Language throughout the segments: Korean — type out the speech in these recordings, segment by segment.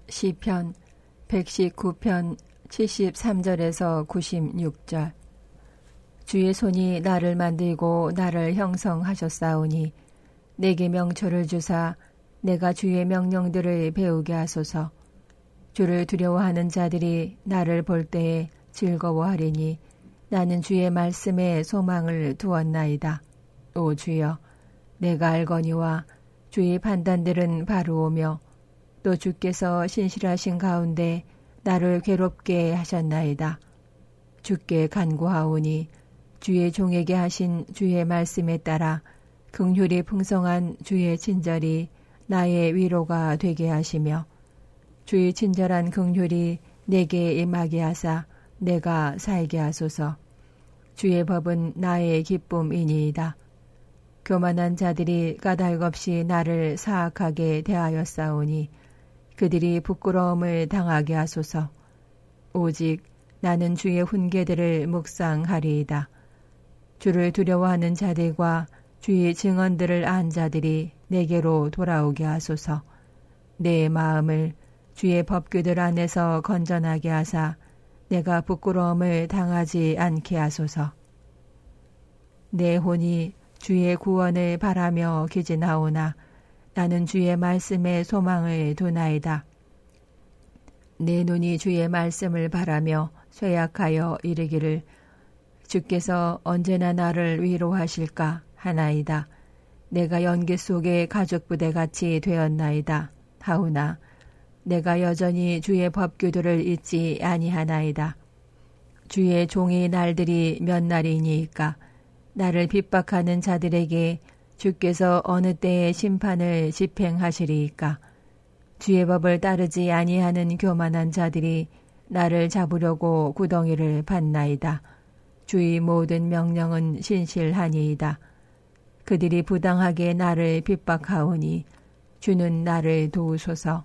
시편 119편 73절에서 96절. 주의 손이 나를 만들고 나를 형성하셨사오니 내게 명철을 주사 내가 주의 명령들을 배우게 하소서. 주를 두려워하는 자들이 나를 볼 때에 즐거워하리니 나는 주의 말씀에 소망을 두었나이다. 오 주여, 내가 알거니와 주의 판단들은 바로오며 또 주께서 신실하신 가운데 나를 괴롭게 하셨나이다. 주께 간구하오니 주의 종에게 하신 주의 말씀에 따라 긍휼이 풍성한 주의 친절이 나의 위로가 되게 하시며 주의 친절한 긍휼이 내게 임하게 하사 내가 살게 하소서. 주의 법은 나의 기쁨이니이다. 교만한 자들이 까닭없이 나를 사악하게 대하였사오니 그들이 부끄러움을 당하게 하소서. 오직 나는 주의 훈계들을 묵상하리이다. 주를 두려워하는 자들과 주의 증언들을 안 자들이 내게로 돌아오게 하소서. 내 마음을 주의 법규들 안에서 건전하게 하사 내가 부끄러움을 당하지 않게 하소서. 내 혼이 주의 구원을 바라며 기진하오나 나는 주의 말씀에 소망을 두나이다. 내 눈이 주의 말씀을 바라며 쇠약하여 이르기를 주께서 언제나 나를 위로하실까 하나이다. 내가 연기 속에 가죽부대같이 되었나이다. 하오나 내가 여전히 주의 법규들을 잊지 아니하나이다. 주의 종의 날들이 몇 날이니이까 나를 핍박하는 자들에게 주께서 어느 때에 심판을 집행하시리이까. 주의 법을 따르지 아니하는 교만한 자들이 나를 잡으려고 구덩이를 팠나이다. 주의 모든 명령은 신실하니이다. 그들이 부당하게 나를 핍박하오니 주는 나를 도우소서.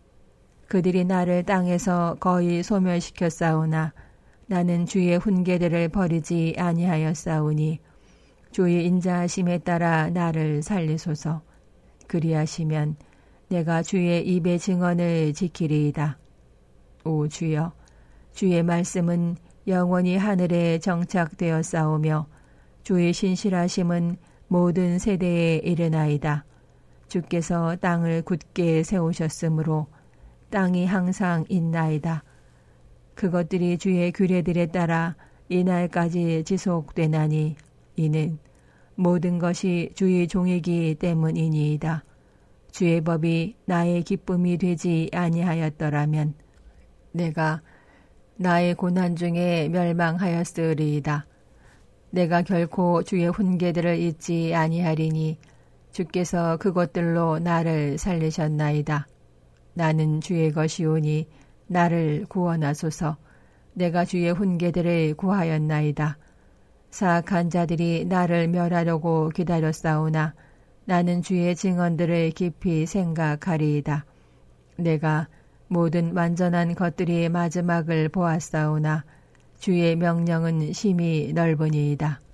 그들이 나를 땅에서 거의 소멸시켰사오나 나는 주의 훈계들을 버리지 아니하였사오니 주의 인자하심에 따라 나를 살리소서. 그리하시면 내가 주의 입의 증언을 지키리이다. 오 주여, 주의 말씀은 영원히 하늘에 정착되었사오며 주의 신실하심은 모든 세대에 이르나이다. 주께서 땅을 굳게 세우셨으므로 땅이 항상 있나이다. 그것들이 주의 규례들에 따라 이날까지 지속되나니 이는 모든 것이 주의 종이기 때문이니이다. 주의 법이 나의 기쁨이 되지 아니하였더라면 내가 나의 고난 중에 멸망하였으리이다. 내가 결코 주의 훈계들을 잊지 아니하리니 주께서 그것들로 나를 살리셨나이다. 나는 주의 것이오니 나를 구원하소서. 내가 주의 훈계들을 구하였나이다. 사악한 자들이 나를 멸하려고 기다렸사오나 나는 주의 증언들을 깊이 생각하리이다. 내가 모든 완전한 것들이 마지막을 보았사오나 주의 명령은 심히 넓으니이다.